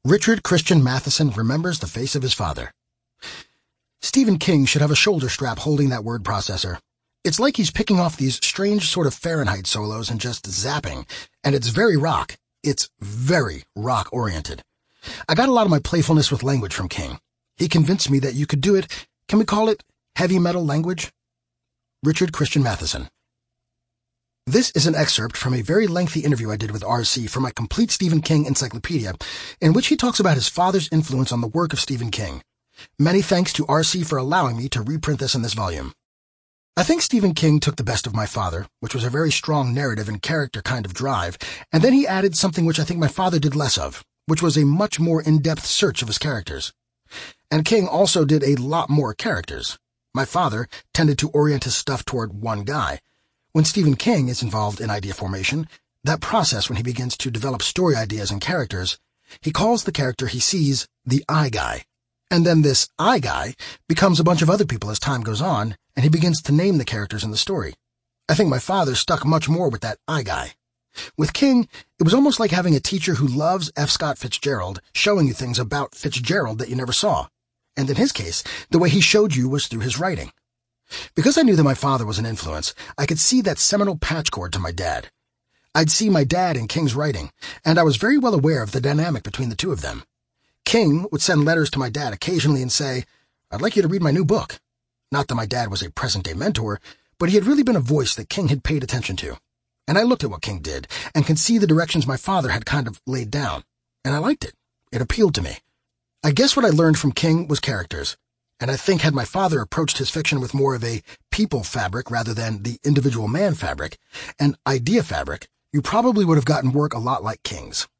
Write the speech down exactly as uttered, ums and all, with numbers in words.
Richard Christian Matheson remembers the face of his father. Stephen King should have a shoulder strap holding that word processor. It's like he's picking off these strange sort of Fahrenheit solos and just zapping, and it's very rock. It's very rock-oriented. I got a lot of my playfulness with language from King. He convinced me that you could do it. Can we call it heavy metal language? Richard Christian Matheson. This is an excerpt from a very lengthy interview I did with R C for my complete Stephen King encyclopedia, in which he talks about his father's influence on the work of Stephen King. Many thanks to R C for allowing me to reprint this in this volume. I think Stephen King took the best of my father, which was a very strong narrative and character kind of drive, and then he added something which I think my father did less of, which was a much more in-depth search of his characters. And King also did a lot more characters. My father tended to orient his stuff toward one guy. When Stephen King is involved in idea formation, that process when he begins to develop story ideas and characters, he calls the character he sees the I guy. And then this I guy becomes a bunch of other people as time goes on, and he begins to name the characters in the story. I think my father stuck much more with that I guy. With King, it was almost like having a teacher who loves F. Scott Fitzgerald showing you things about Fitzgerald that you never saw. And in his case, the way he showed you was through his writing. Because I knew that my father was an influence, I could see that seminal patchcord to my dad. I'd see my dad in King's writing, and I was very well aware of the dynamic between the two of them. King would send letters to my dad occasionally and say, "I'd like you to read my new book." Not that my dad was a present-day mentor, but he had really been a voice that King had paid attention to. And I looked at what King did and could see the directions my father had kind of laid down, and I liked it. It appealed to me. I guess what I learned from King was characters. And I think had my father approached his fiction with more of a people fabric rather than the individual man fabric, an idea fabric, you probably would have gotten work a lot like King's.